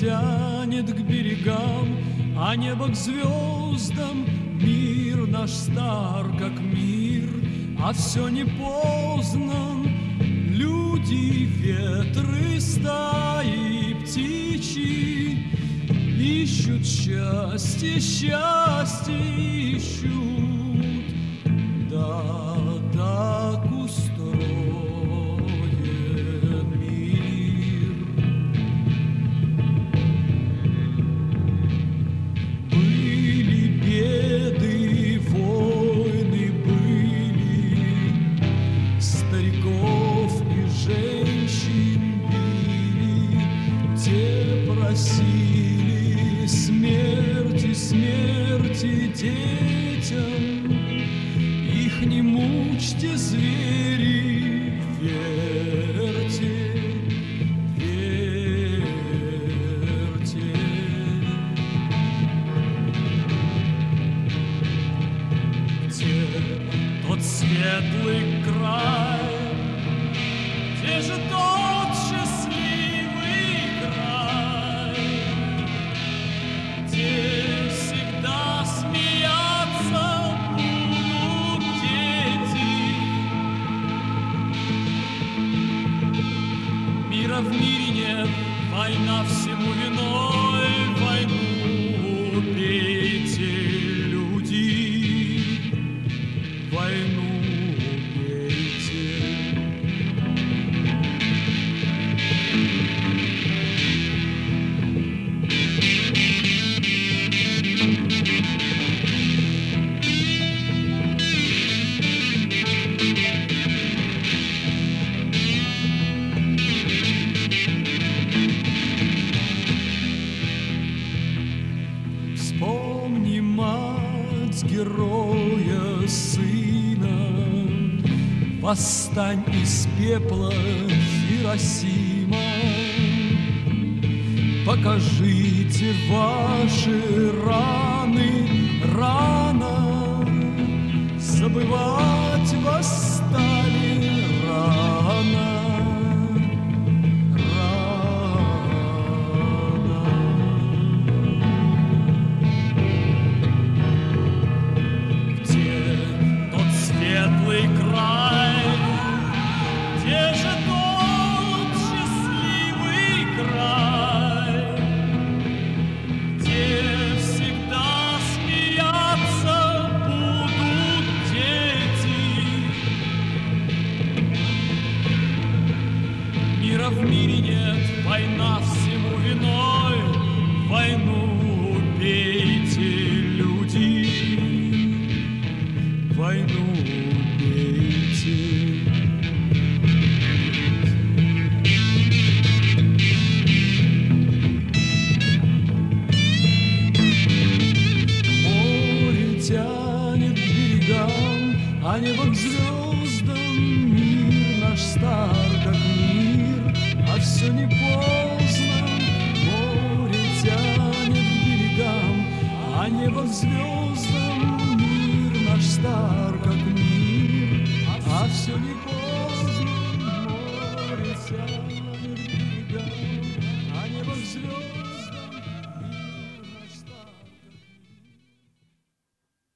тянет к берегам, а небо к звездам. Мир наш стар, как мир, а все не познан. Люди, ветры, стаи, птичьи ищут счастье, счастье ищут. Да, так устроен мир. Были беды, войны были, стариков и женщин били, те просили смерти, смерти детям. Их не мучьте, звери, верьте, верьте. Где тот светлый край, где же тот счастливый край, где всегда смеяться будут дети. Мира в мире нет, война всему виной. Войну убейте, люди, войну убейте. Вспомни мать героя сына, восстань из пепла, Хиросима. Покажите ваши раны, рано забывать восстали рано. Светлый край, где же тот счастливый край, где всегда смеяться будут дети. Мира в мире нет, война всему виной. Войну убейте, люди, войну убейте. Море тянет к берегам, а небо к звездам. Мир наш стар, как мир, а все не поздно. Море тянет к берегам, а небо к звездам. Мир наш стар, как мир, а все не поздно.